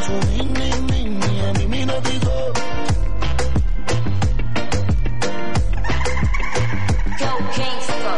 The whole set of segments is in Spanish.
su mini, a mí me dijo. Go Gangsta.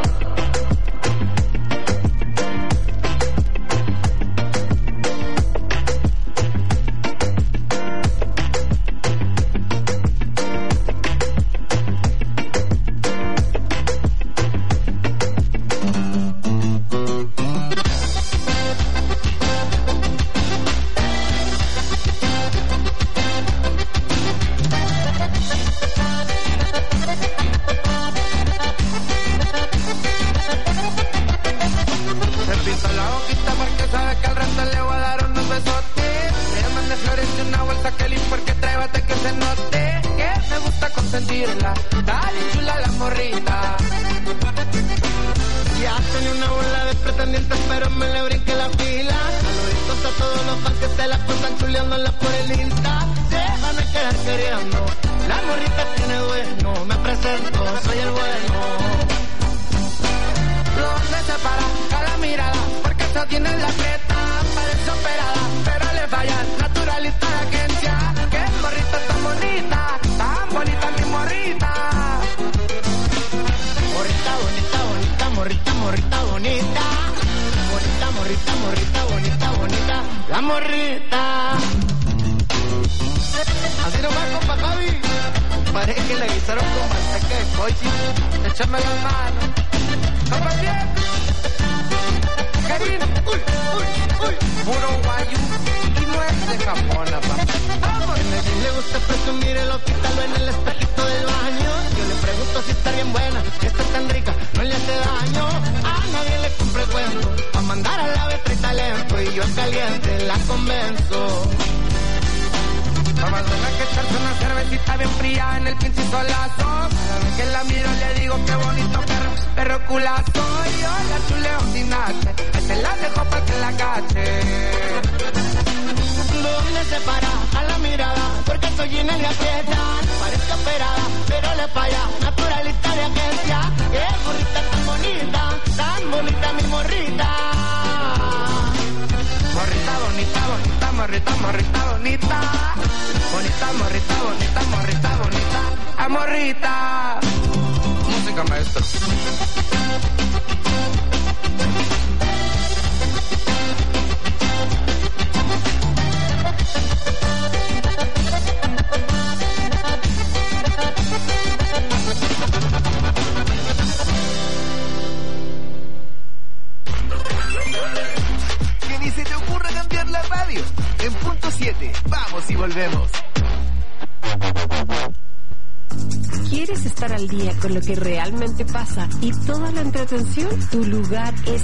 ¿Quieres estar al día con lo que realmente pasa y toda la entretención? Tu lugar es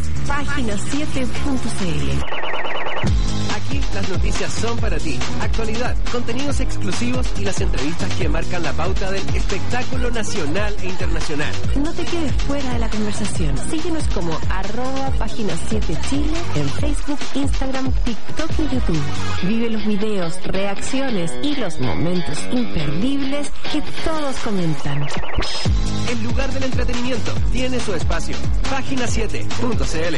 Página7.cl. Aquí las noticias son para ti. Actualidad, contenidos exclusivos y las entrevistas que marcan la pauta del espectáculo nacional e internacional. No te quedes fuera de la conversación. Síguenos como @Página7Chile en Facebook, Instagram, TikTok y YouTube. Vive los videos, reacciones y los momentos imperdibles que todos comentan. El lugar del entretenimiento tiene su espacio. Página7.cl.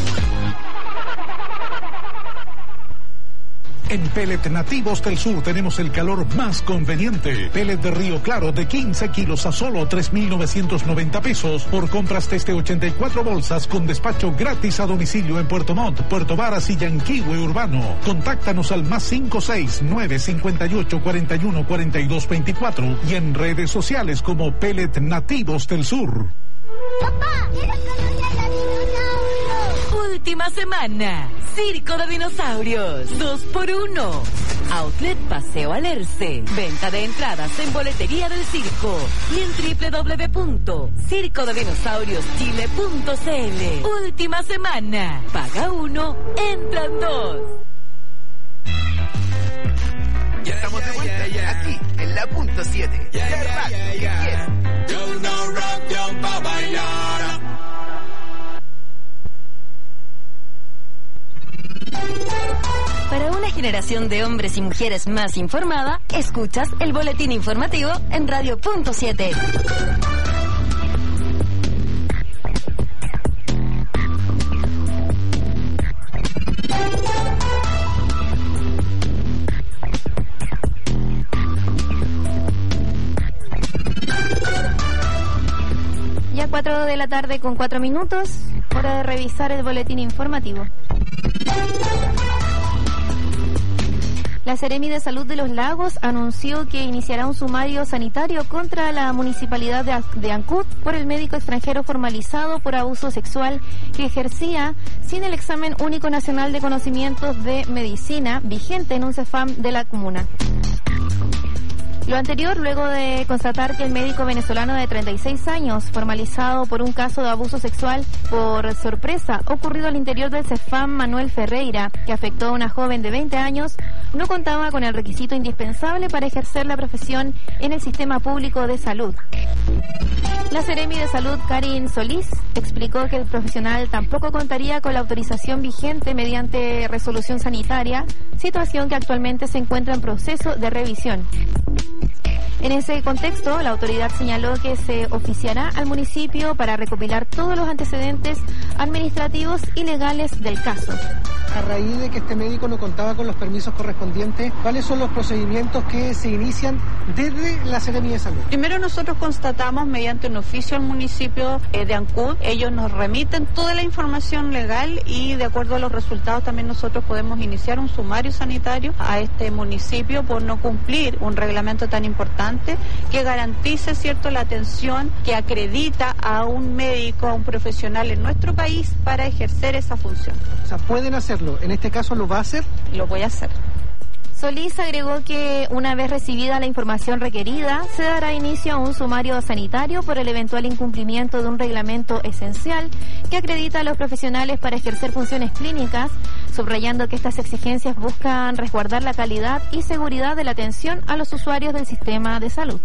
En Pellet Nativos del Sur tenemos el calor más conveniente. Pellet de Río Claro de 15 kilos a solo 3,990 pesos por compras desde 84 bolsas con despacho gratis a domicilio en Puerto Montt, Puerto Varas y Yanquihue Urbano. Contáctanos al +56 958 41 42 24 y en redes sociales como Pellet Nativos del Sur. ¡Papá! ¡Quiero conocer a los dinosaurios! Última semana. Circo de Dinosaurios, 2x1. Outlet Paseo Alerce. Venta de entradas en boletería del circo y en www.circodedinosaurioschile.cl. Última semana. Paga 1, entran 2. Ya estamos de vuelta, aquí, en la punto 7. Yo no rock, yo pa' bailar. Para una generación de hombres y mujeres más informada, escuchas el boletín informativo en Radio Punto 7. 4 de la tarde con 4 minutos, hora de revisar el boletín informativo. La Seremi de Salud de Los Lagos anunció que iniciará un sumario sanitario contra la municipalidad de Ancud por el médico extranjero formalizado por abuso sexual que ejercía sin el examen único nacional de conocimientos de medicina vigente en un CEFAM de la comuna. Lo anterior luego de constatar que el médico venezolano de 36 años, formalizado por un caso de abuso sexual por sorpresa ocurrido al interior del CEFAM Manuel Ferreira, que afectó a una joven de 20 años, no contaba con el requisito indispensable para ejercer la profesión en el sistema público de salud. La Seremi de Salud, Karin Solís, explicó que el profesional tampoco contaría con la autorización vigente mediante resolución sanitaria, situación que actualmente se encuentra en proceso de revisión. En ese contexto, la autoridad señaló que se oficiará al municipio para recopilar todos los antecedentes administrativos y legales del caso. A raíz de que este médico no contaba con los permisos correspondientes, ¿cuáles son los procedimientos que se inician desde la Seremi de Salud? Primero nosotros constatamos mediante un oficio al municipio de Ancud, ellos nos remiten toda la información legal y de acuerdo a los resultados también nosotros podemos iniciar un sumario sanitario a este municipio por no cumplir un reglamento tan importante que garantice, cierto, la atención que acredita a un médico, a un profesional en nuestro país para ejercer esa función. O sea, pueden hacerlo. ¿En este caso lo va a hacer? Lo voy a hacer. Solís agregó que una vez recibida la información requerida, se dará inicio a un sumario sanitario por el eventual incumplimiento de un reglamento esencial que acredita a los profesionales para ejercer funciones clínicas, subrayando que estas exigencias buscan resguardar la calidad y seguridad de la atención a los usuarios del sistema de salud.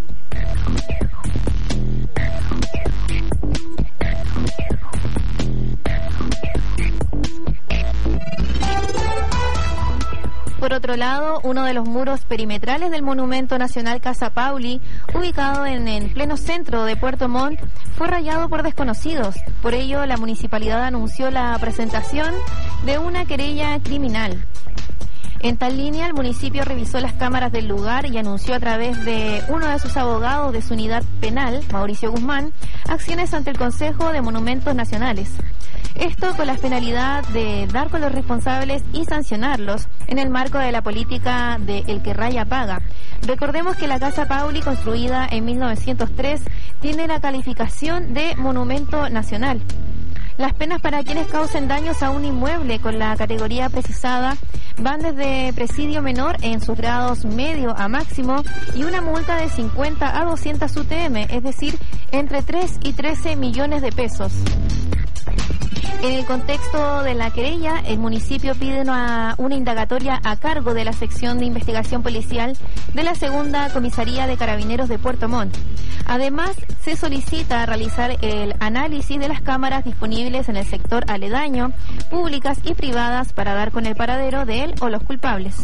Por otro lado, uno de los muros perimetrales del Monumento Nacional Casa Pauli, ubicado en pleno centro de Puerto Montt, fue rayado por desconocidos. Por ello, la municipalidad anunció la presentación de una querella criminal. En tal línea, el municipio revisó las cámaras del lugar y anunció a través de uno de sus abogados de su unidad penal, Mauricio Guzmán, acciones ante el Consejo de Monumentos Nacionales. Esto con la finalidad de dar con los responsables y sancionarlos en el marco de la política de el que raya paga. Recordemos que la Casa Pauli, construida en 1903, tiene la calificación de monumento nacional. Las penas para quienes causen daños a un inmueble con la categoría precisada van desde presidio menor en sus grados medio a máximo y una multa de 50 a 200 UTM, es decir, entre 3 y 13 millones de pesos. En el contexto de la querella, el municipio pide una indagatoria a cargo de la sección de investigación policial de la segunda comisaría de Carabineros de Puerto Montt. Además, se solicita realizar el análisis de las cámaras disponibles en el sector aledaño, públicas y privadas, para dar con el paradero de él o los culpables.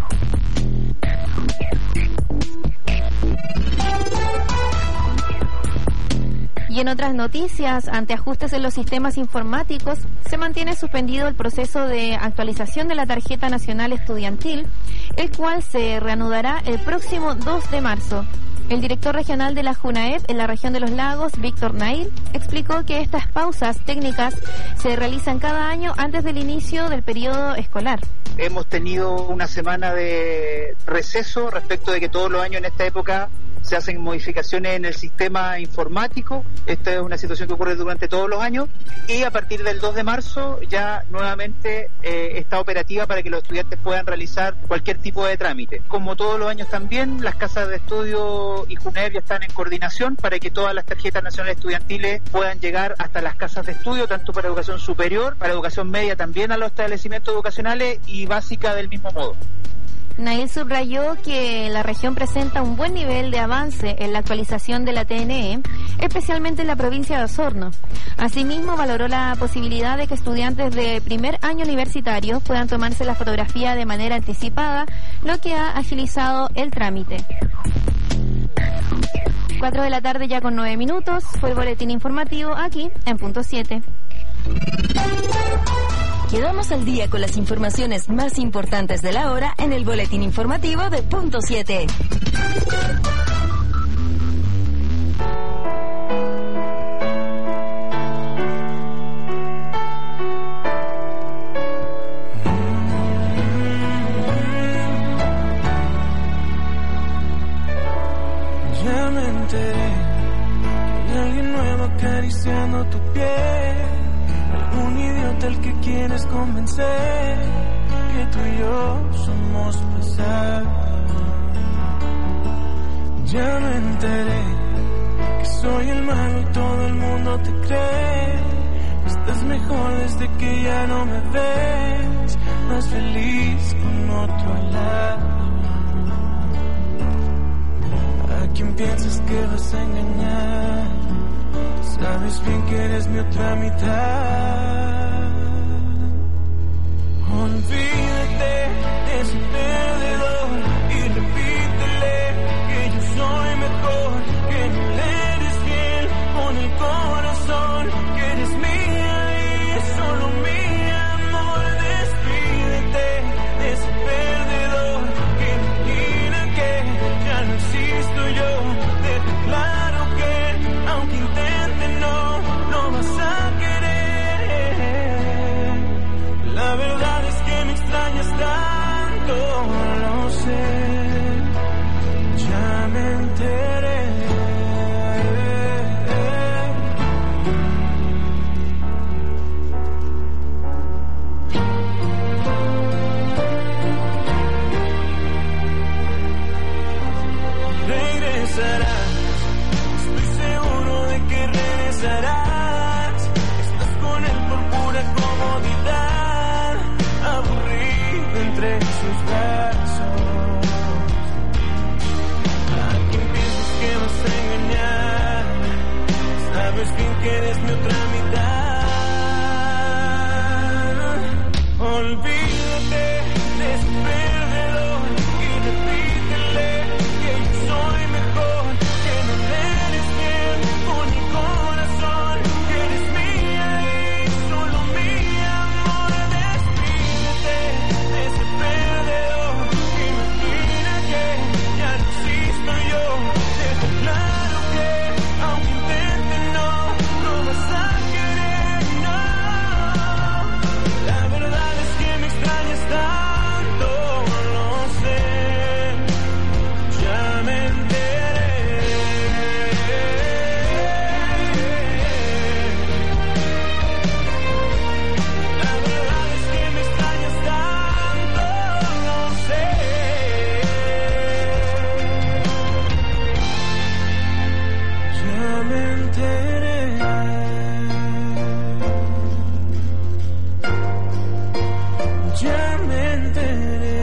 Y en otras noticias, ante ajustes en los sistemas informáticos, se mantiene suspendido el proceso de actualización de la tarjeta nacional estudiantil, el cual se reanudará el próximo 2 de marzo. El director regional de la JUNAEP en la región de Los Lagos, Víctor Nail, explicó que estas pausas técnicas se realizan cada año antes del inicio del periodo escolar. Hemos tenido una semana de receso respecto de que todos los años en esta época se hacen modificaciones en el sistema informático. Esta es una situación que ocurre durante todos los años y a partir del 2 de marzo ya nuevamente está operativa para que los estudiantes puedan realizar cualquier tipo de trámite. Como todos los años también, las casas de estudio y JUNAEP ya están en coordinación para que todas las tarjetas nacionales estudiantiles puedan llegar hasta las casas de estudio, tanto para educación superior, para educación media, también a los establecimientos educacionales y básica del mismo modo. Nail subrayó que la región presenta un buen nivel de avance en la actualización de la TNE, especialmente en la provincia de Osorno. Asimismo, valoró la posibilidad de que estudiantes de primer año universitario puedan tomarse la fotografía de manera anticipada, lo que ha agilizado el trámite. 4 de la tarde ya con 9 minutos, fue el boletín informativo aquí en Punto 7. Quedamos al día con las informaciones más importantes de la hora en el boletín informativo de Punto 7. deseando tu piel. Algún idiota al que quieres convencer que tú y yo somos pasado. Ya me enteré que soy el malo y todo el mundo te cree. Estás mejor desde que ya no me ves, más feliz con otro al lado. ¿A quién piensas que vas a engañar? Sabes bien que eres mi otra mitad. Olvídate de ese perdedor y repítele que yo soy mejor, que no le eres fiel con el corazón, que eres mía y solo mía, amor. Despídete de ese perdedor que imagina que ya no existo yo. Deja claro que aunque intente no vas a querer. La verdad es que me extrañas tanto, lo sé, ya me enteré. Regresarás, estoy seguro de que regresarás. Estás con él por pura comodidad, aburrido entre sus brazos. ¿A quién piensas que vas a engañar? Sabes bien que eres mi otra mitad. Olvídate de ese perdedor y repítele que yo soy mejor, que no le eres fiel con mi corazón, que eres mía y solo mía, amor. Despídete de ese perdedor que imagina que ya no existo yo. Deja claro que aunque intente no vas a querer, no. La verdad es que me extrañas tanto, lo sé, ya me enteré. La verdad es que me extrañas tanto, lo sé, ya me enteré. Ya me enteré.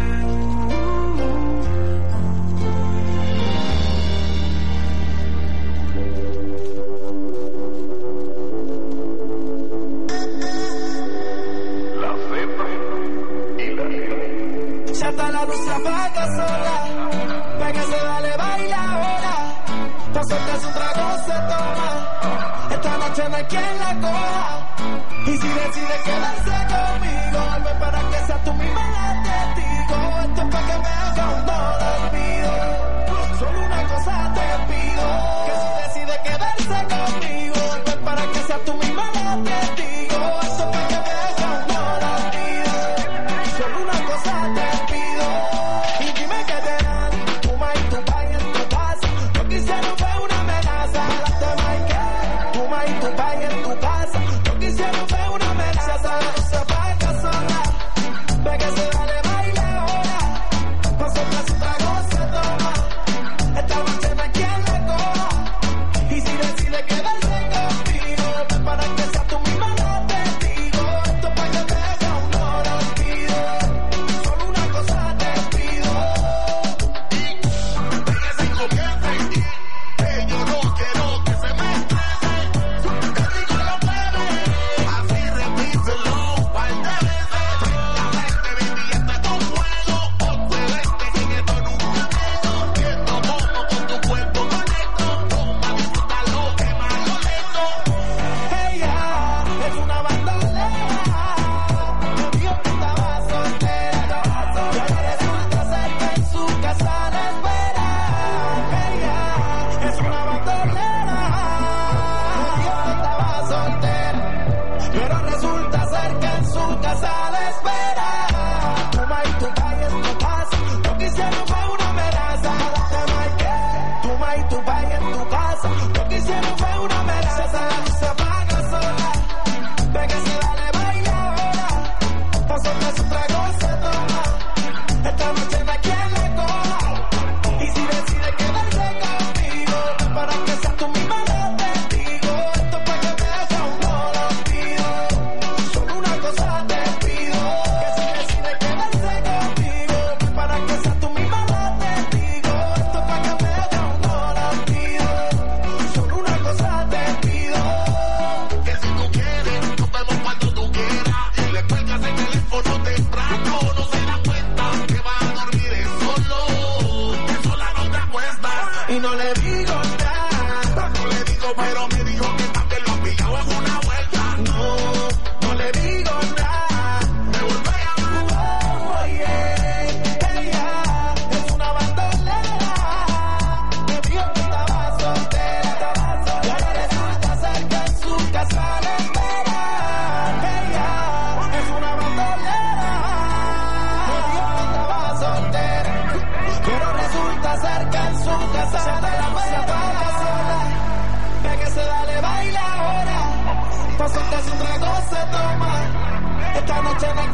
La cepa y la león. Ya está la luz, se apaga sola. Pégase, dale, baila ahora. Pa' soltarse un trago se toma. Esta noche no hay quien la coja. Y si decide quedarse conmigo, vuelve para que sea tú misma la testigo. Esto es pa' que veas que aún no lo olvido. Solo una cosa te pido, que si decide quedarse conmigo, vuelve para que sea tú misma la testigo. Esto es pa' que veas que aún no lo olvido. Solo una cosa te pido, y dime que te dan tu ma y tu pa y en tu casa. Lo que hicieron fue una amenaza. Date Mike, tu ma y tu pa y en tu casa. Lo que hicieron fue una amenaza. Se apaga sola, ve que se dale.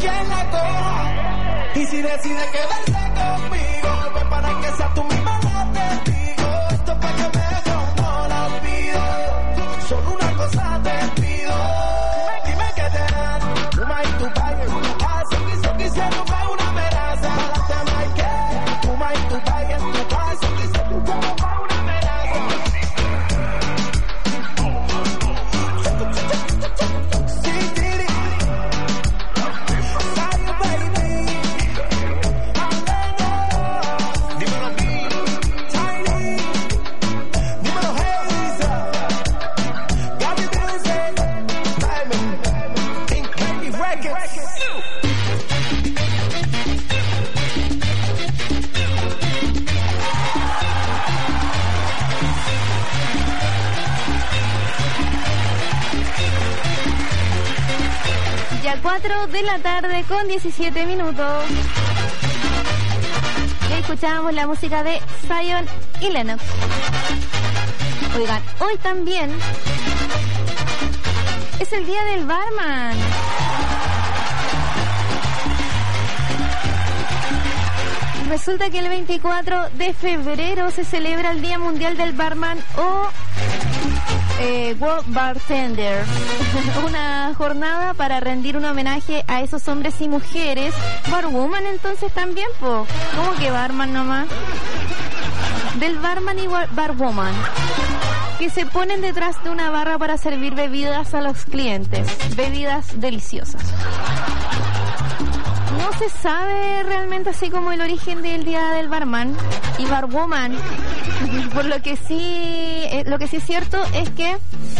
quien la coja. Y si decide quedarse conmigo, pues para que sea tú misma la testigo. Esto es para que mejor no la olvido. Solo una cosa te pido. Dime que te dan, fuma y tu pagues. So quisiera para una amenaza. Date más que fuma y tu pagues. So quisiera para una amenaza. Sí, Didi. Sayo, baby. Dímelo aquí. Tiny. Dímelo Hazel. Gaby Music. Diamond. Pink Baby Records. Ya 4 de la tarde con 17 minutos. Y escuchábamos la música de Zion y Lennox. Oigan, hoy también es el día del barman. Resulta que el 24 de febrero se celebra el Día Mundial del Barman o World Bartender. Una jornada para rendir un homenaje a esos hombres y mujeres. Barwoman entonces también, po. ¿Cómo que barman nomás? Del barman y barwoman, que se ponen detrás de una barra para servir bebidas a los clientes. Bebidas deliciosas. No se sabe realmente así como el origen del día del barman y barwoman. Por lo que sí es cierto es que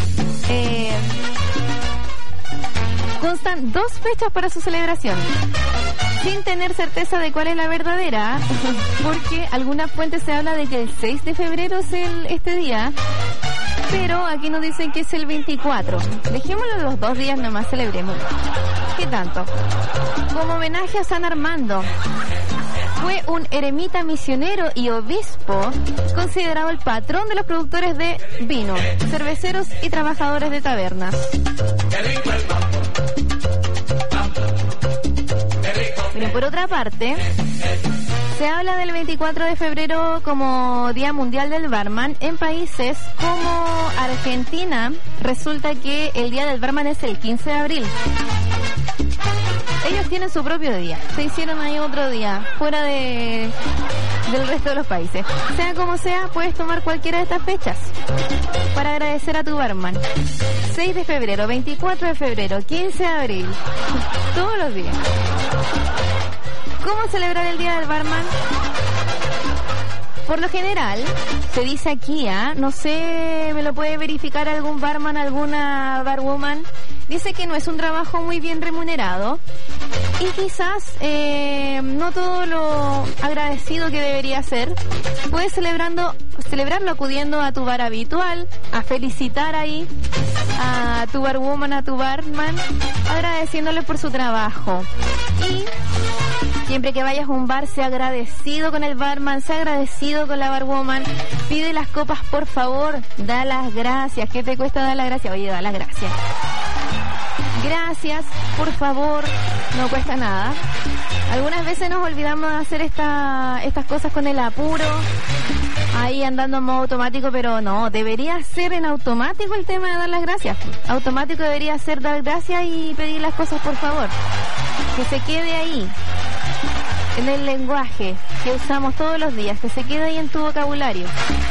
constan 2 fechas para su celebración, sin tener certeza de cuál es la verdadera, porque algunas fuentes se habla de que el 6 de febrero es este día, pero aquí nos dicen que es el 24. Dejémoslo los 2 días nomás, celebremos. ¿Qué tanto? Como homenaje a San Armando, fue un eremita misionero y obispo, considerado el patrón de los productores de vino, cerveceros y trabajadores de tabernas. Pero por otra parte, se habla del 24 de febrero como Día Mundial del Barman. En países como Argentina, resulta que el Día del Barman es el 15 de abril. Ellos tienen su propio día. Se hicieron ahí otro día, fuera del resto de los países. Sea como sea, puedes tomar cualquiera de estas fechas para agradecer a tu barman. 6 de febrero, 24 de febrero, 15 de abril. Todos los días. ¿Cómo celebrar el Día del Barman? Por lo general, se dice aquí, no sé, me lo puede verificar algún barman, alguna barwoman. Dice que no es un trabajo muy bien remunerado y quizás no todo lo agradecido que debería ser. Puedes celebrarlo acudiendo a tu bar habitual, a felicitar ahí a tu barwoman, a tu barman, agradeciéndole por su trabajo. Y siempre que vayas a un bar, sea agradecido con el barman, sea agradecido con la barwoman, pide las copas por favor, da las gracias. ¿Qué te cuesta dar las gracias? Oye, da las gracias. Gracias, por favor, no cuesta nada. Algunas veces nos olvidamos de hacer estas cosas con el apuro, ahí andando en modo automático, pero no, debería ser en automático el tema de dar las gracias. Automático debería ser dar gracias y pedir las cosas por favor. Que se quede ahí, en el lenguaje que usamos todos los días, que se quede ahí en tu vocabulario.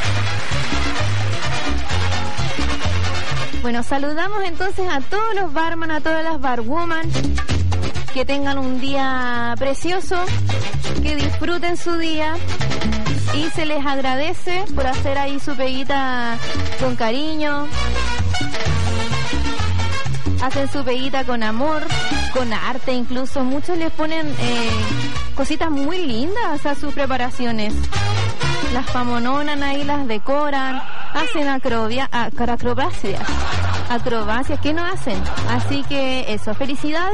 Bueno, saludamos entonces a todos los barman, a todas las barwoman, que tengan un día precioso, que disfruten su día y se les agradece por hacer ahí su peguita con cariño, hacen su peguita con amor, con arte incluso. Muchos les ponen cositas muy lindas a sus preparaciones. Las famononan ahí, las decoran, hacen acrobacias que no hacen. Así que eso, felicidades.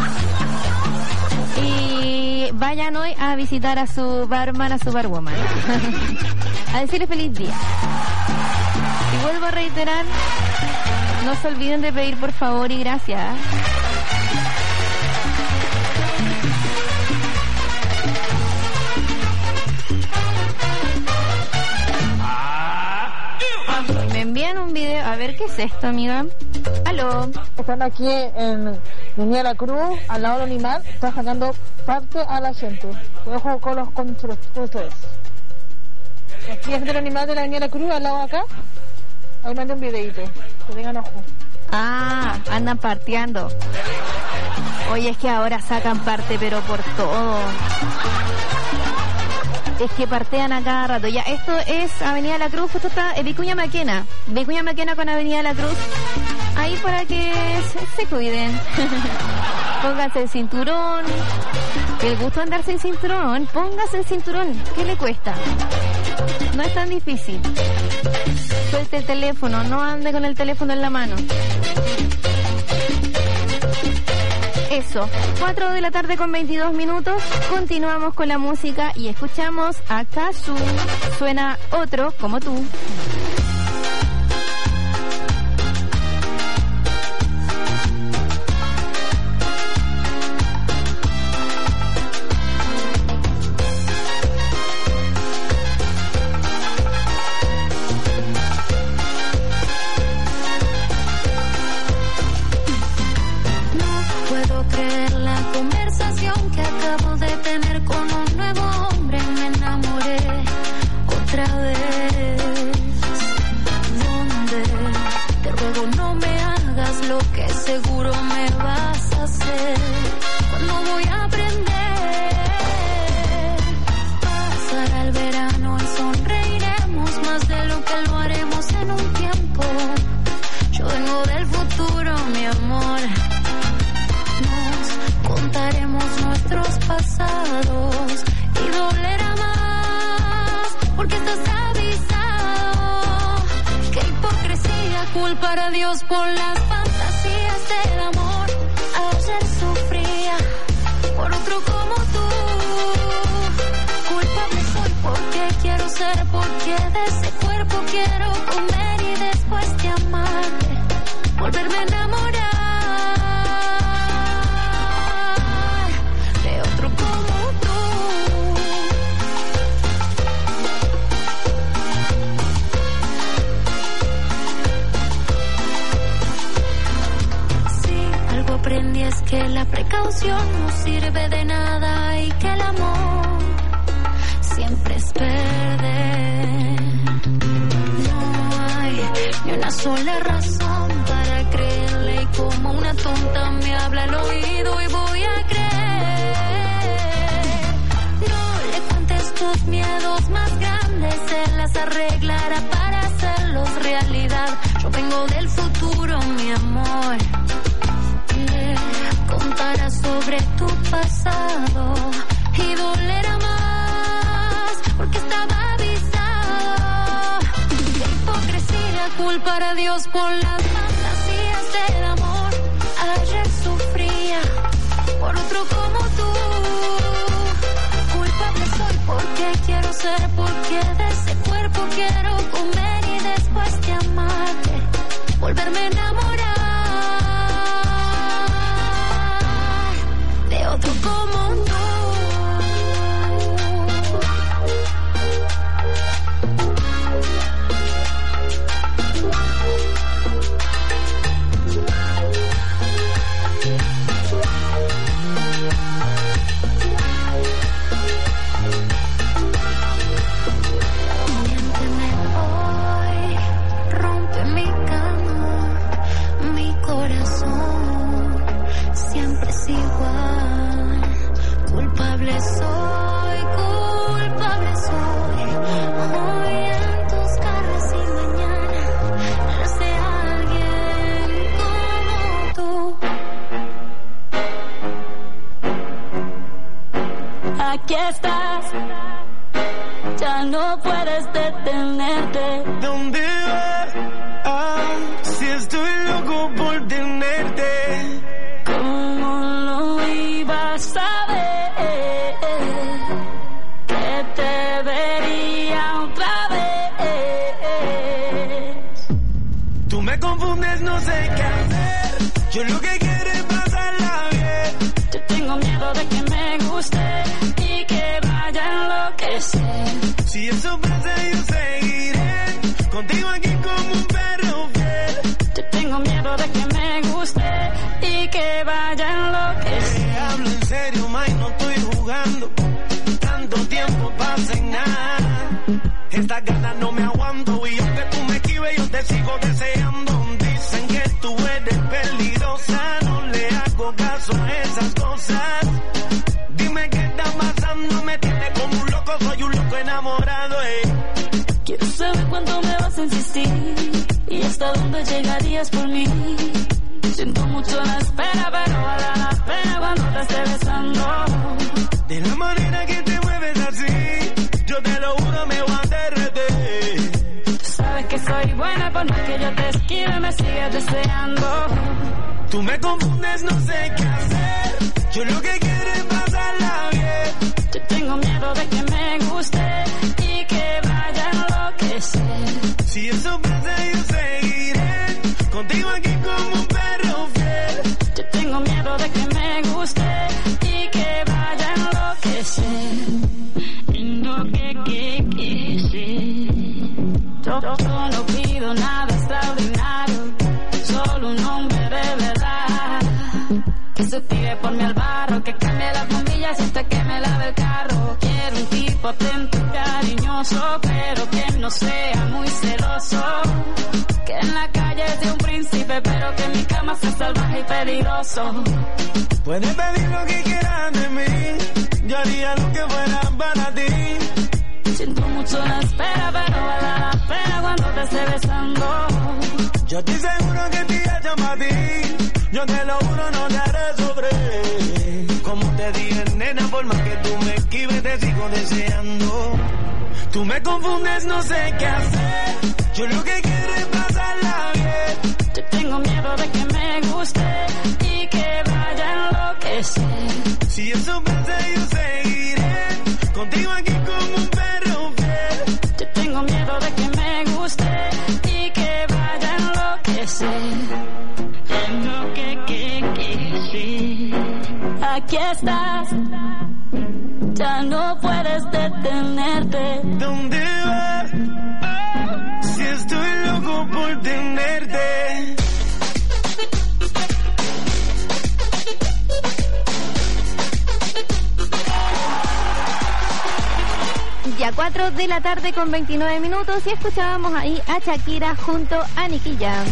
Y vayan hoy a visitar a su barman, a su barwoman. A decirle feliz día. Y vuelvo a reiterar, no se olviden de pedir por favor y gracias. ¿Qué es esto, amiga? Aló. Están aquí en Avenida La Cruz, al lado del animal, están sacando parte a la gente. Ojo con los constructores. Aquí es el animal de la Avenida La Cruz, al lado de acá. Ahí mandé un videito, que tengan ojo. Ah, andan parteando. Oye, es que ahora sacan parte, pero por todo. Es que partean a cada rato. Ya, esto es Avenida La Cruz, esto está en Vicuña Maquena. Vicuña Maquena con Avenida La Cruz. Ahí para que se cuiden. Pónganse el cinturón. El gusto de andar sin cinturón. Póngase el cinturón. ¿Qué le cuesta? No es tan difícil. Suelte el teléfono. No ande con el teléfono en la mano. Eso, 4 de la tarde con 22 minutos, continuamos con la música y escuchamos a Kazu, suena Otro como tú. Seguro me vas a hacer. ¿Cuándo voy a aprender? Pasará el verano y sonreiremos más de lo que lo haremos en un tiempo. Yo vengo del futuro, mi amor. Nos contaremos nuestros pasados y dolerá más porque estás avisado. Qué hipocresía culpar a Dios por las fantasías del amor. Ayer sufría por otro como tú. Culpable soy porque quiero ser, porque de ese cuerpo quiero comer y después de amarte volverme a enamorar de otro como tú. Aprendí es que la precaución no sirve de nada y que el amor siempre es perder. No hay ni una sola razón para creerle y como una tonta me habla al oído y voy a creer. No le cuentes tus miedos más grandes, él las arreglará para hacerlos realidad. Yo vengo del futuro, mi amor. Contará sobre tu pasado y dolerá más porque estaba avisado. Qué hipocresía culpar a Dios por las fantasías del amor. Ayer sufría por otro como tú. Culpable soy porque quiero ser, porque de ese cuerpo quiero comer y después de amarte volverme a enamorar. Otro como tú. Miénteme hoy, rompe mi cama, mi corazón siempre es igual. Culpable soy, hoy en tus caras y mañana las de alguien como tú. Aquí estás, ya no puedes detenerte. ¿Dónde vas? Si estoy loco por tenerte. ¿Cómo lo ibas a ver? Que te vería otra vez. Tú me confundes, no sé qué hacer. Yo lo que quiero es pasarla bien. Yo tengo miedo de que me guste y que vaya a enloquecer. Si eso pasa yo seguiré contigo aquí como un perro fiel. vaya a enloquecer. Hablo en serio, May, no estoy jugando. Tanto tiempo pasa en nada. Estas ganas no me aguanto y aunque tú me esquives yo te sigo deseando. Dicen que tú eres peligrosa, no le hago caso a esas cosas. Dime qué está pasando, me tiene como un loco, soy un loco enamorado. Quiero saber cuánto me vas a insistir y hasta dónde llegarías por mí. Siento mucho la espera, pero vale la pena cuando te esté besando. De la manera que te mueves así, yo te lo juro me voy a derretir. Tú sabes que soy buena, por más que yo te esquive, me sigues deseando. Tú me confundes, no sé qué hacer. Yo lo que quiero es pasarla bien. Yo tengo miedo de que me guste y que vaya a enloquecer. Si eso pasa yo seguiré contigo aquí como un perro fiel. Yo tengo miedo de que me guste y que vaya a enloquecer. Yo no pido nada extraordinario, solo un hombre de verdad. Que se tire por mi al barro, que cambie las bombillas hasta que me lave el carro. Quiero un tipo atento y cariñoso, pero que no sea muy celoso. Que en la calle es de un príncipe, pero que en mi cama sea salvaje y peligroso. Puedes pedir lo que quieras de mí, yo haría lo que fuera para ti. Siento mucho la espera, pero vale la pena cuando te esté besando. Yo estoy seguro que te llamo para ti, yo te lo juro no te haré sobre. Como te dije, nena, por más que tú me esquives te sigo deseando. Tú me confundes, no sé qué hacer, yo lo que quiero es pasarla bien. Yo tengo miedo de que me guste y que vaya a enloquecer. Si eso pasa yo seguiré contigo aquí como un perro fiel. Yo tengo miedo de que me guste y que vaya a enloquecer. Sí. Aquí estás, ya no puedes detenerte. ¿Dónde vas? Si estoy loco por tenerte. Ya 4 de la tarde con 29 minutos y escuchábamos ahí a Shakira junto a Nicky Jam.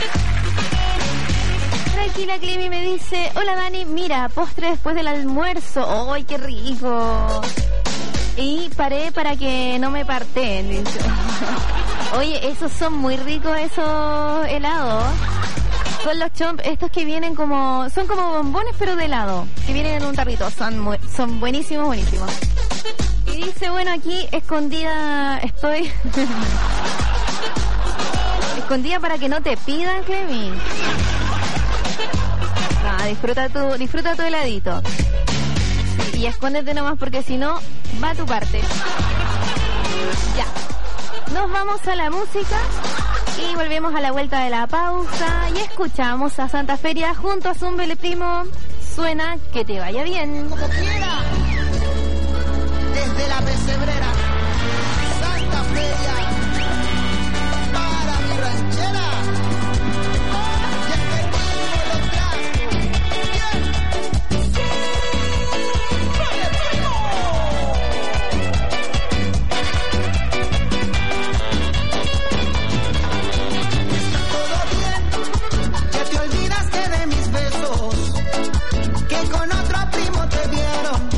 Tranquila Clemi me dice, hola Dani, mira, postre después del almuerzo. ¡Ay, qué rico! Y paré para que no me parten, dice. Oye, esos son muy ricos, esos helados. Son los chomp, estos que vienen como, son como bombones pero de helado, que vienen en un tarrito, son buenísimos, buenísimos. Y dice, bueno, aquí escondida estoy. Escondida para que no te pidan, Clemi. No, disfruta tu heladito. Y escóndete nomás porque si no, va a tu parte. Ya. Nos vamos a la música y volvemos a la vuelta de la pausa y escuchamos a Santa Feria junto a Zumbele Primo. Suena Que Te Vaya Bien. Como quiera. Desde la pesebrera, Santa Feria, para mi ranchera, ya tenemos los brazos, bien, todo bien, ya te olvidaste de mis besos, que con otro primo te dieron.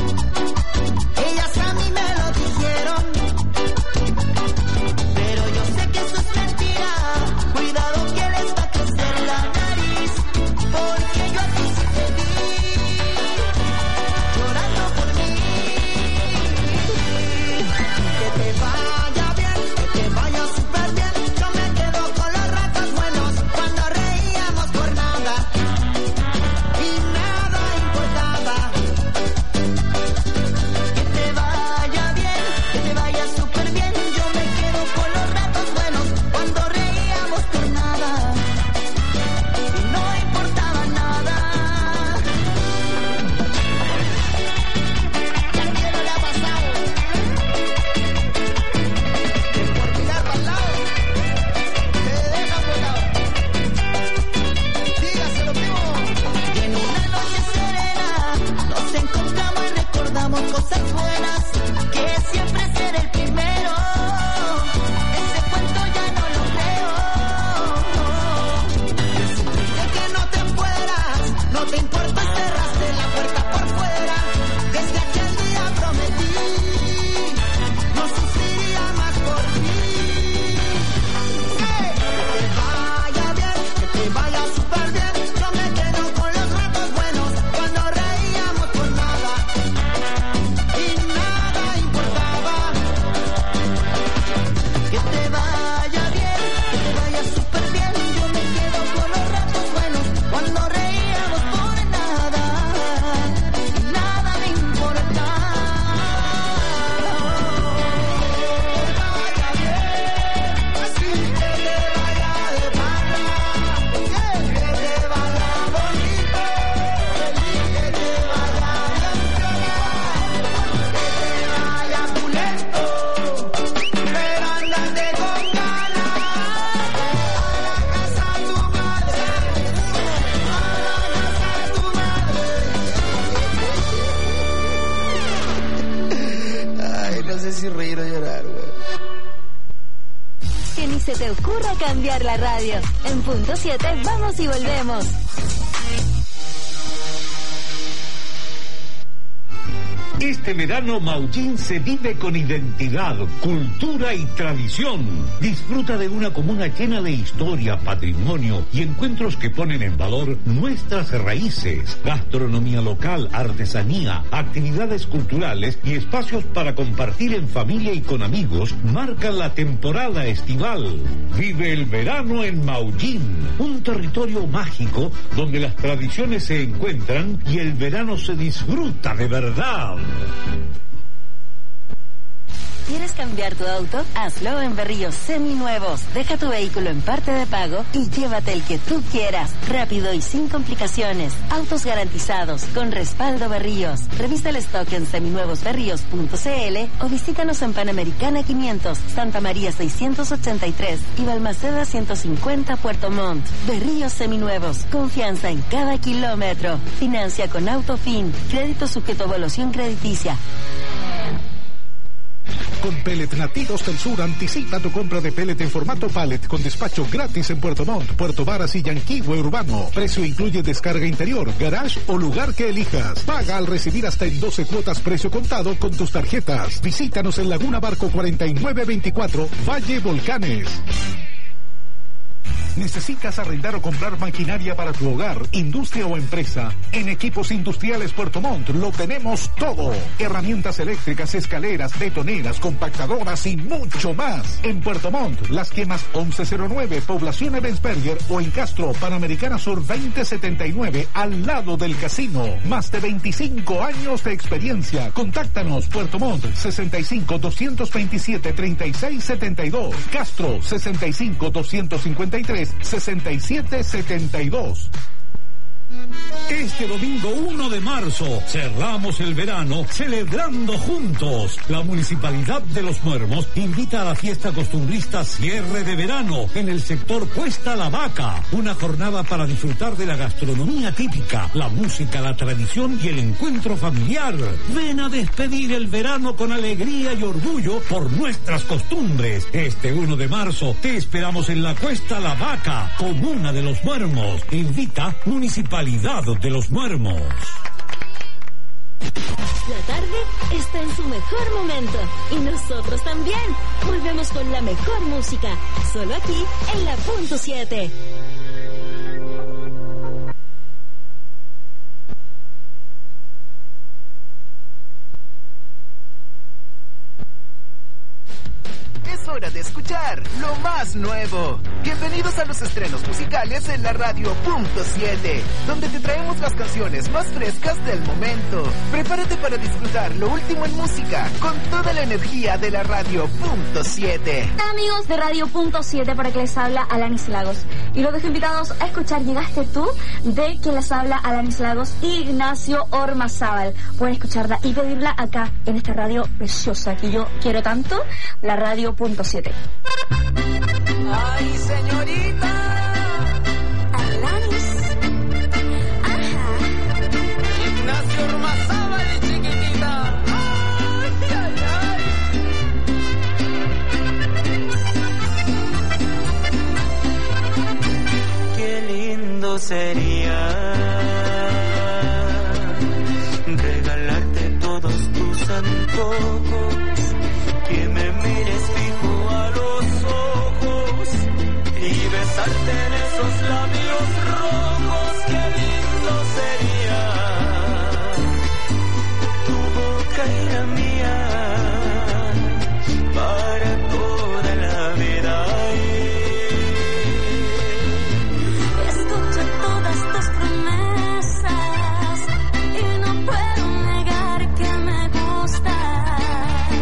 no sé si reír o llorar, güey. Que ni se te ocurra cambiar la radio. En punto 7 vamos y volvemos. Este verano Maullín se vive con identidad, cultura y tradición. Disfruta de una comuna llena de historia, patrimonio y encuentros que ponen en valor nuestras raíces, gastronomía local, artesanía, actividades culturales y espacios para compartir en familia y con amigos marcan la temporada estival. Vive el verano en Maullín, un territorio mágico donde las tradiciones se encuentran y el verano se disfruta de verdad. ¿Quieres cambiar tu auto? Hazlo en Berríos Seminuevos. Deja tu vehículo en parte de pago y llévate el que tú quieras. Rápido y sin complicaciones. Autos garantizados con respaldo Berríos. Revisa el stock en seminuevosberríos.cl o visítanos en Panamericana 500, Santa María 683 y Balmaceda 150 Puerto Montt. Berríos Seminuevos. Confianza en cada kilómetro. Financia con Autofin. Crédito sujeto a evaluación crediticia. Con Pellet Nativos del Sur anticipa tu compra de pellet en formato pallet con despacho gratis en Puerto Montt, Puerto Varas y Yanquihue Urbano. Precio incluye descarga interior, garage o lugar que elijas. Paga al recibir hasta en 12 cuotas precio contado con tus tarjetas. Visítanos en Laguna Barco 4924, Valle Volcanes. ¿Necesitas arrendar o comprar maquinaria para tu hogar, industria o empresa? En Equipos Industriales Puerto Montt lo tenemos todo. Herramientas eléctricas, escaleras, betoneras, compactadoras y mucho más. En Puerto Montt, Las Quemas 1109, Población Ebensberger o en Castro, Panamericana Sur 2079, al lado del casino. Más de 25 años de experiencia. Contáctanos, Puerto Montt, 65-227-3672. Castro, 65-253-6772. Este domingo 1 de marzo cerramos el verano celebrando juntos. La Municipalidad de Los Muermos invita a la fiesta costumbrista Cierre de Verano en el sector Cuesta La Vaca. Una jornada para disfrutar de la gastronomía típica, la música, la tradición y el encuentro familiar. Ven a despedir el verano con alegría y orgullo por nuestras costumbres. Este 1 de marzo te esperamos en la Cuesta La Vaca, comuna de Los Muermos. Invita Municipalidad de Los Muermos. La tarde está en su mejor momento y nosotros también. Volvemos con la mejor música, solo aquí en la punto 7. Es hora de escuchar lo más nuevo. Bienvenidos a los estrenos musicales en la radio punto 7, donde te traemos las canciones más frescas del momento. Prepárate para disfrutar lo último en música con toda la energía de la radio punto 7. Amigos de radio punto 7, para que les habla Alanis Lagos. Y los dejo invitados a escuchar Llegaste tú, de que les habla Alanis Lagos y Ignacio Ormazábal. Pueden escucharla y pedirla acá en esta radio preciosa que yo quiero tanto, la radio punto 7. Ay, señorita. Alanis. Ajá. Ignacio Ormazábal, chiquitita. Ay, ay, ay. Qué lindo sería regalarte todos tus antojos, que me mires fijo a los ojos y besarte en esos labios rojos. Qué lindo sería tu boca y la mía para toda la vida. Escucho todas tus promesas y no puedo negar que me gustas.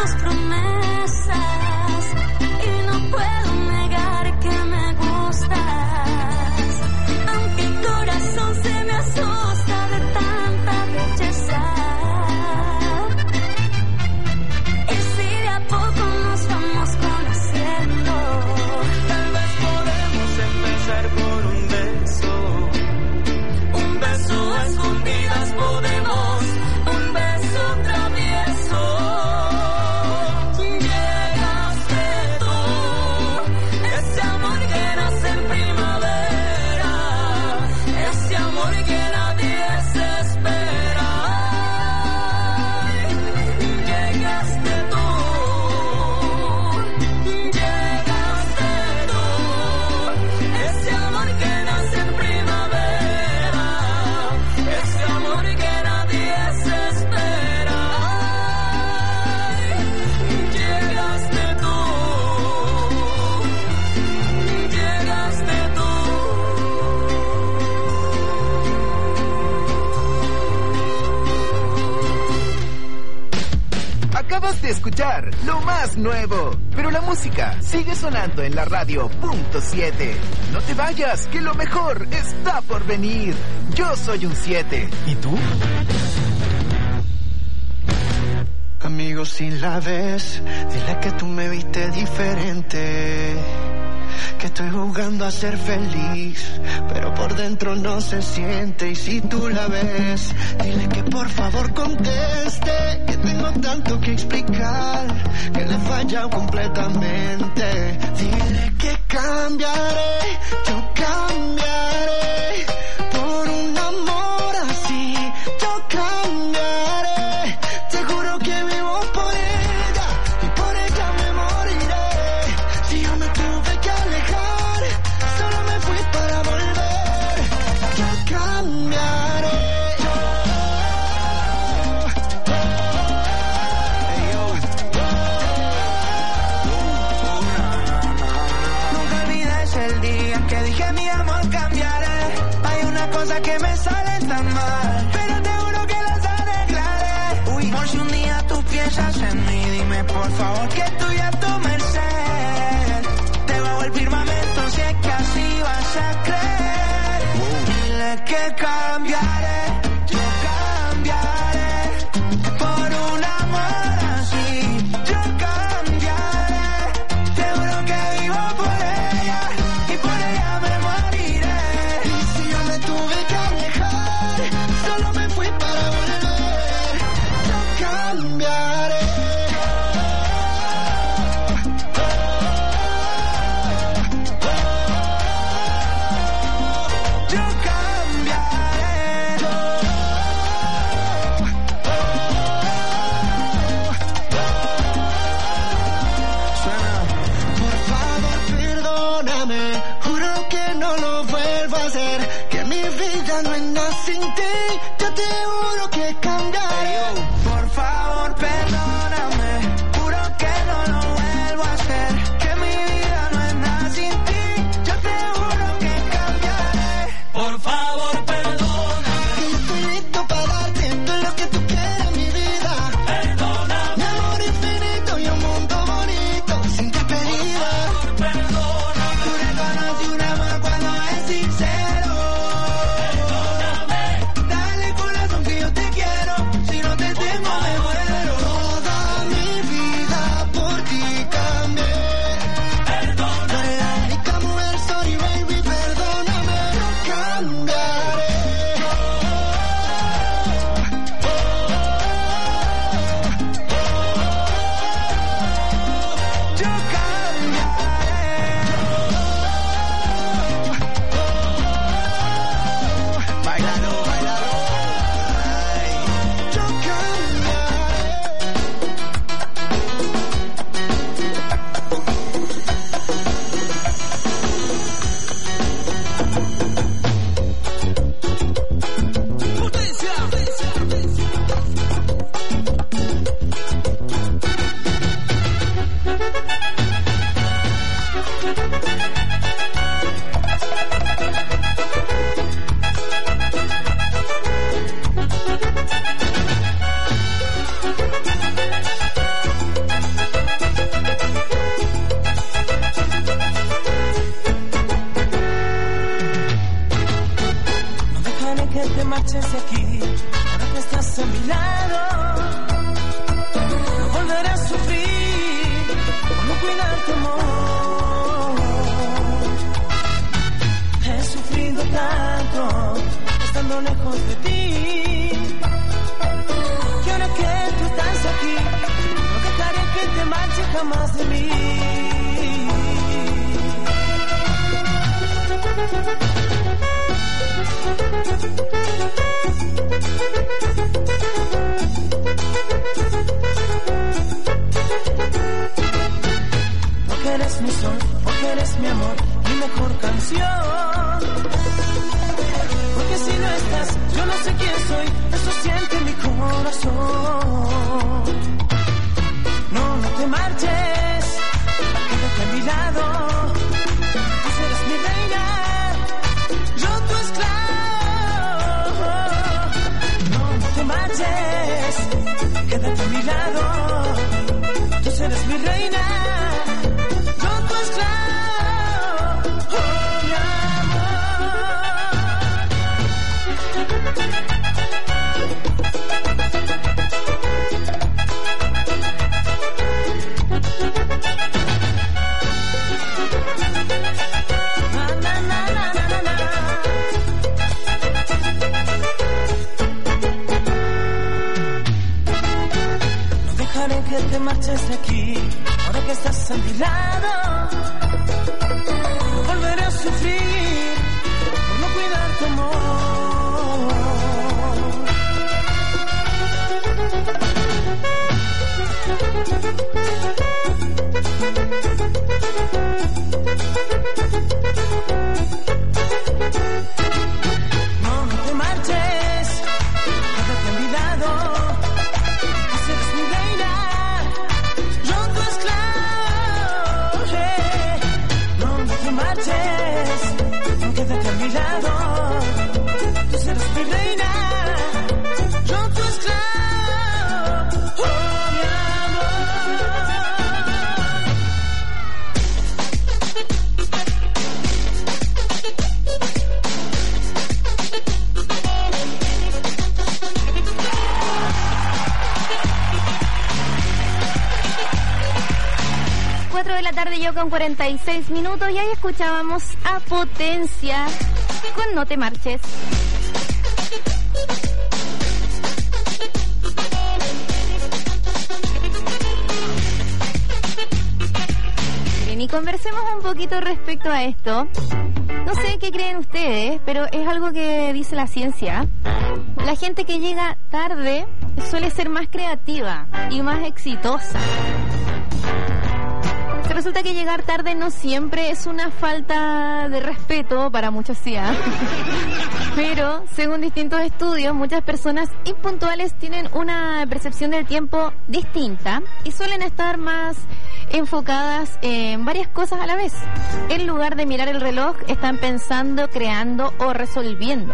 tus promesas y no puedo negar que me gustas, aunque el corazón se me asusta de tanta belleza. Y si de a poco nos vamos conociendo, tal vez podemos empezar por un beso a escondidas podemos, un beso travieso. Llegaste tú, ese amor que nace en primavera, ese amor que nadie se espera. Llegaste tú, ese amor que nace en primavera, ese amor que nadie se espera. Llegaste tú, llegaste tú. Acabas de escuchar lo más nuevo, pero la música sigue sonando en la radio .7. No te vayas, que lo mejor está por venir. Yo soy un 7. ¿Y tú? Amigo, si la ves, dile que tú me viste diferente, que estoy jugando a ser feliz, pero por dentro no se siente. Y si tú la ves, dile que por favor conteste, que tengo tanto que explicar, que le he fallado completamente. Dile que cambiaré, yo cambiaré, por un amor así, yo cambiaré. Te juro que vivo por ella y por ella me moriré. Si yo me tuve que alejar, solo me fui para volver. Yo cambiaré. Nunca olvides el día en que dije mi amor cambiaré. Hay una cosa que me sale tan mal, pero te juro que las arreglaré. Uy, por si un día tú piensas en mí, dime por favor que estoy a tu merced. Te bajo el firmamento si es que así vas a creer. Dile que cambiaré, yo cambiaré, por un amor así, yo cambiaré. Te juro que vivo por ella y por ella me moriré. Y si yo me tuve que alejar, solo me fui para volver. Yo cambiaré. Yo cambiaré, marches de aquí, ahora que estás a mi lado. No volveré a sufrir por no cuidar tu amor. He sufrido tanto estando lejos de ti, que ahora que tú estás aquí, no dejaré que te marches jamás de mí. Porque eres mi sol, porque eres mi amor, mi mejor canción. Porque si no estás, yo no sé quién soy, eso siente mi corazón. No, no te marches, quédate a mi lado. Tú eres mi reina, yo tu esclavo. No, no te marches, quédate a mi lado. Tú eres mi reina, yo tu esclavo. Oh, mi que te marches de aquí, ahora que estás a mi lado. No volveré a sufrir por no cuidar tu amor. No, no te marches, quédate a mi lado. Quédate a mi lado, tú serás mi reina, yo tu esclavo, oh mi Yo con 46 minutos y ahí escuchábamos a Potencia con No te marches. Bien, y conversemos un poquito respecto a esto. No sé qué creen ustedes, pero es algo que dice la ciencia. La gente que llega tarde suele ser más creativa y más exitosa. Resulta que llegar tarde no siempre es una falta de respeto, para muchos sí, pero según distintos estudios, muchas personas impuntuales tienen una percepción del tiempo distinta y suelen estar más enfocadas en varias cosas a la vez. En lugar de mirar el reloj, están pensando, creando o resolviendo.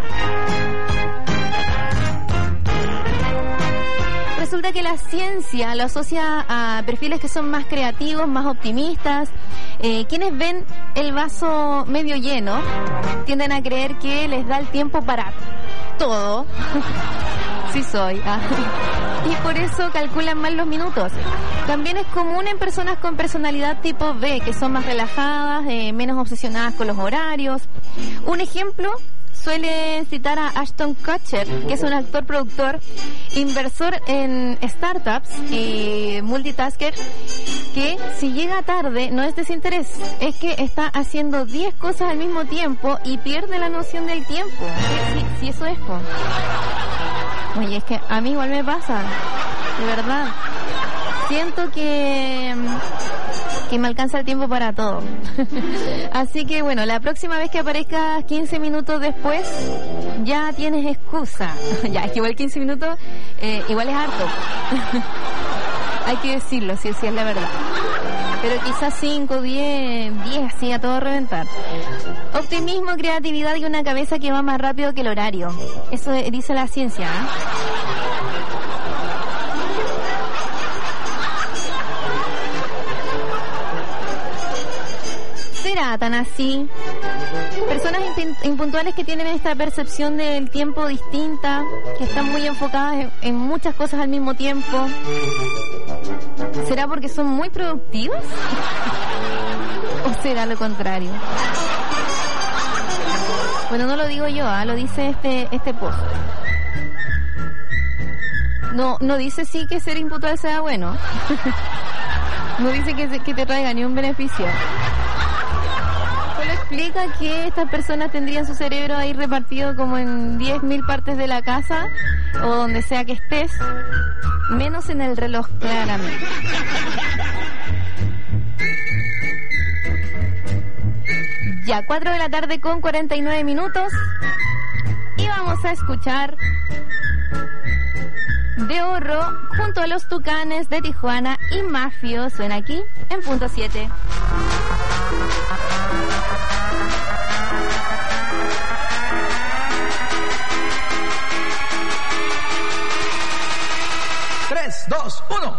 Resulta que la ciencia lo asocia a perfiles que son más creativos, más optimistas. Quienes ven el vaso medio lleno tienden a creer que les da el tiempo para todo. Sí soy. Y por eso calculan mal los minutos. También es común en personas con personalidad tipo B, que son más relajadas, menos obsesionadas con los horarios. Un ejemplo, suelen citar a Ashton Kutcher, que es un actor, productor, inversor en startups y multitasker, que si llega tarde no es desinterés, es que está haciendo 10 cosas al mismo tiempo y pierde la noción del tiempo. Sí, eso es, po. Oye, es que a mí igual me pasa, de verdad. Siento que me alcanza el tiempo para todo. Así que bueno, la próxima vez que aparezcas 15 minutos después, ya tienes excusa. Ya, es que igual 15 minutos, igual es harto. Hay que decirlo, si es la verdad. Pero quizás 5, 10, así a todo reventar. Optimismo, creatividad y una cabeza que va más rápido que el horario. Eso dice la ciencia, ¿Será tan así? Personas personas impuntuales que tienen esta percepción del tiempo distinta, que están muy enfocadas en muchas cosas al mismo tiempo. ¿Será porque son muy productivos? ¿O será lo contrario? Bueno, no lo digo yo, lo dice este post. No dice sí que ser impuntual sea bueno. No dice que te traiga ni un beneficio. Solo explica que estas personas tendrían su cerebro ahí repartido como en 10.000 partes de la casa o donde sea que estés, menos en el reloj, claramente. Ya, 4 de la tarde con 49 minutos y vamos a escuchar De Horro junto a los Tucanes de Tijuana y Mafio. Suena aquí en punto 7. Tres, dos, uno.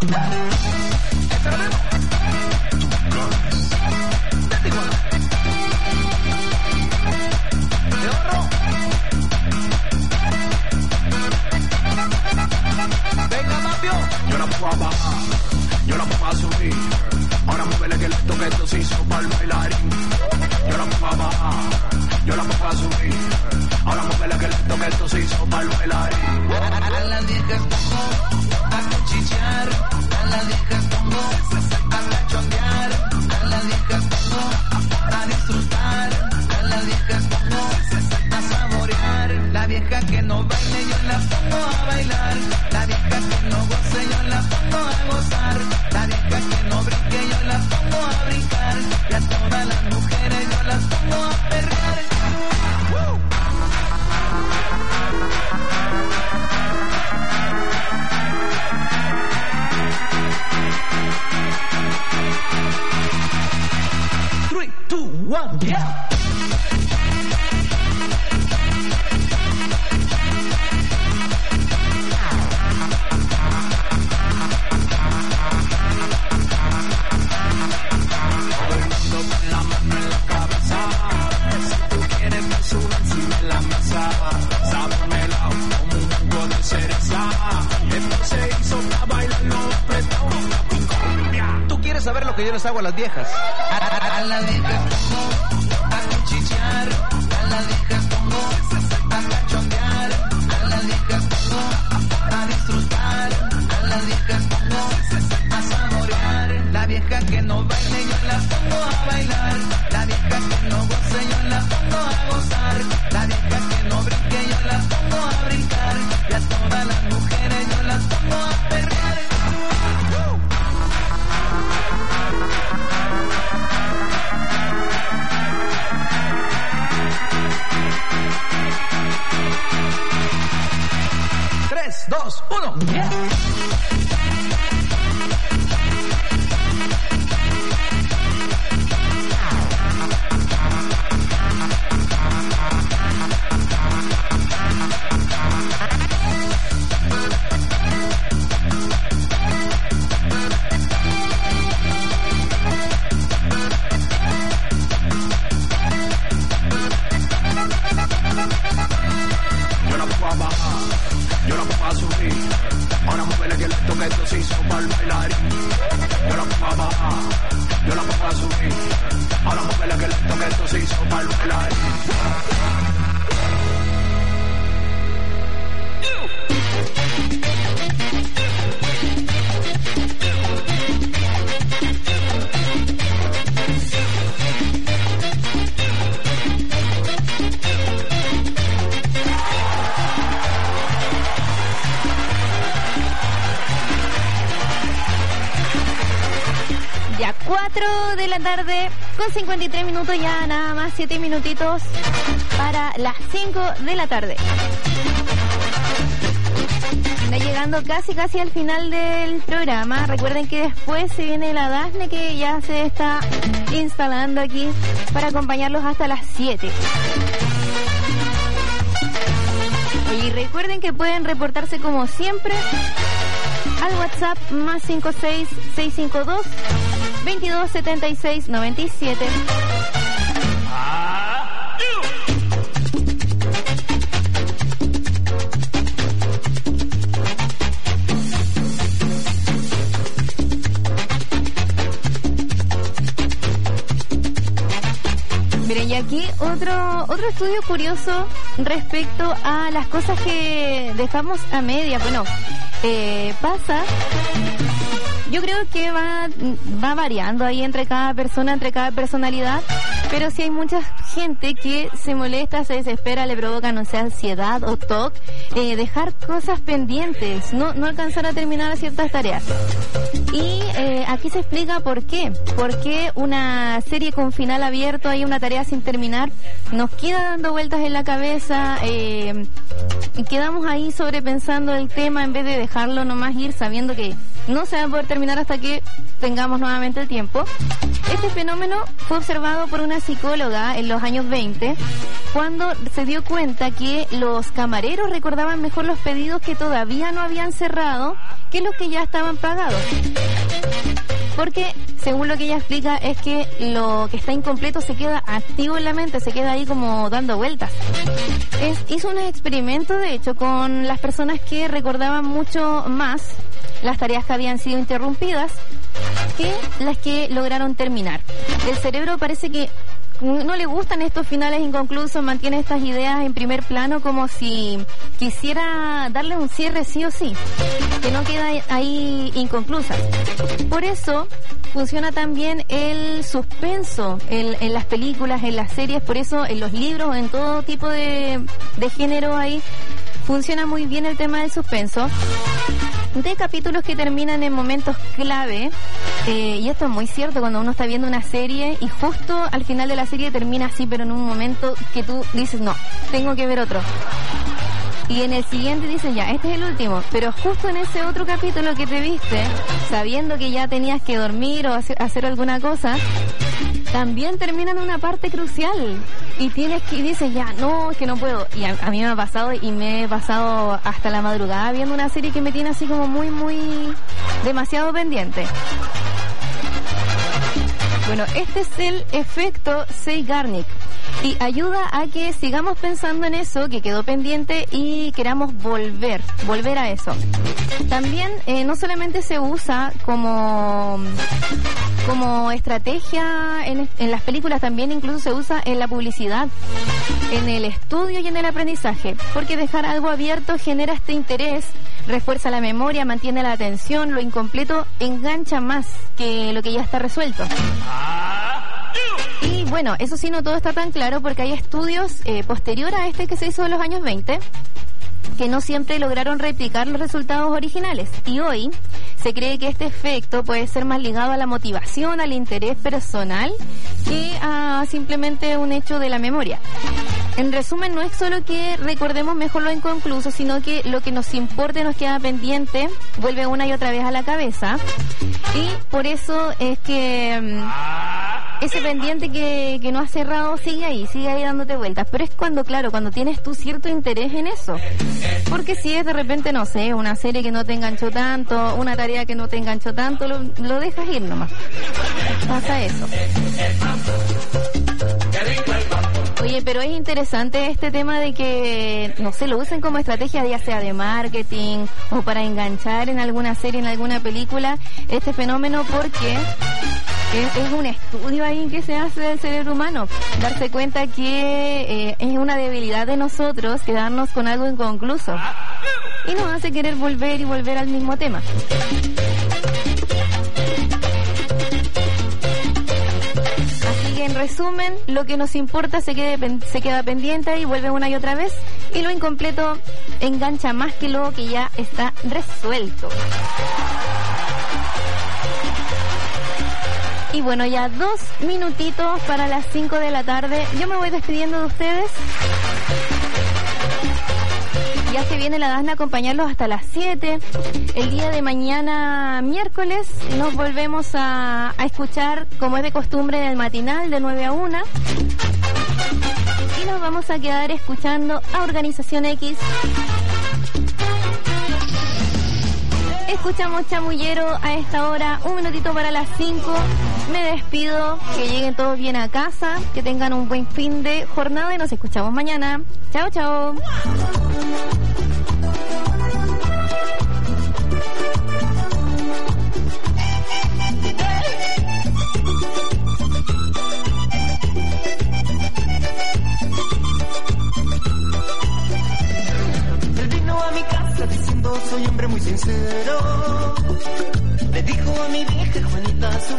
Yo la puedo bajar, yo la puedo subir. Ahora muévele que esto se hizo para el bailarín. Yo la puedo bajar, yo la puedo subir. Ahora muévele que esto se hizo para el bailarín. A las viejas pongo a cuchillar, a las viejas pongo a cachondear, a las viejas pongo a disfrutar, a las viejas pongo a saborear. La vieja que no baile yo la pongo a bailar, la vieja que no goce yo la pongo a gozar, la vieja que no brinque yo la pongo a brincar, y a todas las mujeres yo las pongo a perrear. Three, two, one, yeah. Tú quieres saber lo que yo les hago a las viejas. A las viejas pongo a cuchillar, a las viejas pongo a cachondear, a las viejas pongo a disfrutar, a las viejas pongo a saborear. La vieja que no baile yo la pongo a bailar, la vieja que no goce yo la pongo a gozar, la vieja que no brinque yo la pongo a brincar, y a todas las mujeres yo las pongo a perrear. Tres, dos, uno. Yeah. Yo la puedo bajar, yo la puedo subir. Ahora muévele que esto se hizo para el bailarín. Yo la puedo bajar, yo la puedo subir. Ahora muévele que esto se hizo para el bailarín. Ya 4 de la tarde con 53 minutos, ya nada más 7 minutitos para las 5 de la tarde. Está llegando casi al final del programa. Recuerden que después se viene la Dafne, que ya se está instalando aquí para acompañarlos hasta las 7. Y recuerden que pueden reportarse como siempre al WhatsApp más 56652 227697. Miren, y aquí otro estudio curioso respecto a las cosas que dejamos a media. Bueno, pasa... Yo creo que va variando ahí entre cada persona, entre cada personalidad, pero sí hay mucha gente que se molesta, se desespera, le provoca, no sé, ansiedad o TOC, dejar cosas pendientes, no alcanzar a terminar ciertas tareas. Y aquí se explica por qué. ¿Por qué una serie con final abierto, hay una tarea sin terminar, nos queda dando vueltas en la cabeza, y quedamos ahí sobrepensando el tema en vez de dejarlo nomás ir sabiendo que no se va a poder terminar hasta que tengamos nuevamente el tiempo? Este fenómeno fue observado por una psicóloga en los años 20, cuando se dio cuenta que los camareros recordaban mejor los pedidos que todavía no habían cerrado que los que ya estaban pagados. Porque, según lo que ella explica, es que lo que está incompleto se queda activo en la mente, se queda ahí como dando vueltas. Hizo un experimento, de hecho, con las personas que recordaban mucho más las tareas que habían sido interrumpidas que las que lograron terminar. El cerebro parece que no le gustan estos finales inconclusos, mantiene estas ideas en primer plano como si quisiera darle un cierre sí o sí, que no queda ahí inconclusa. Por eso funciona también el suspenso en las películas, en las series, por eso en los libros, en todo tipo de género ahí funciona muy bien el tema del suspenso, de capítulos que terminan en momentos clave, y esto es muy cierto cuando uno está viendo una serie y justo al final de la serie termina así, pero en un momento que tú dices, no, tengo que ver otro. Y en el siguiente dices, ya, este es el último, pero justo en ese otro capítulo que te viste, sabiendo que ya tenías que dormir o hacer alguna cosa, también termina en una parte crucial y dices, ya, no, es que no puedo. Y a mí me ha pasado, y me he pasado hasta la madrugada viendo una serie que me tiene así como muy demasiado pendiente. Bueno, este es el efecto Zeigarnik y ayuda a que sigamos pensando en eso que quedó pendiente y queramos volver a eso. También no solamente se usa como estrategia en las películas, también incluso se usa en la publicidad, en el estudio y en el aprendizaje, porque dejar algo abierto genera este interés, refuerza la memoria, mantiene la atención, lo incompleto engancha más que lo que ya está resuelto. Y bueno, eso sí, no todo está tan claro porque hay estudios posterior a este que se hizo en los años 20 que no siempre lograron replicar los resultados originales, y hoy se cree que este efecto puede ser más ligado a la motivación, al interés personal, que a simplemente un hecho de la memoria. En resumen, no es solo que recordemos mejor lo inconcluso, sino que lo que nos importe, nos queda pendiente, vuelve una y otra vez a la cabeza, y por eso es que ese pendiente que no has cerrado sigue ahí dándote vueltas. Pero es cuando tienes tú cierto interés en eso. Porque si es de repente, no sé, una serie que no te enganchó tanto, una tarea que no te enganchó tanto, lo dejas ir nomás. Pasa eso. Oye, pero es interesante este tema de que, no sé, lo usen como estrategia, ya sea de marketing o para enganchar en alguna serie, en alguna película, este fenómeno, porque es un estudio ahí que se hace del cerebro humano, darse cuenta que es una debilidad de nosotros quedarnos con algo inconcluso y nos hace querer volver al mismo tema. Así que en resumen, lo que nos importa se queda pendiente y vuelve una y otra vez, y lo incompleto engancha más que lo que ya está resuelto. Y bueno, ya 2 minutitos para las 5 de la tarde. Yo me voy despidiendo de ustedes. Ya se viene la Dasna a acompañarlos hasta las 7. El día de mañana, miércoles, nos volvemos a escuchar, como es de costumbre, en el matinal de 9 a 1. Y nos vamos a quedar escuchando a Organización X. Escuchamos Chamullero a esta hora, 1 minutito para las 5. Me despido, que lleguen todos bien a casa, que tengan un buen fin de jornada y nos escuchamos mañana. Chao, chao.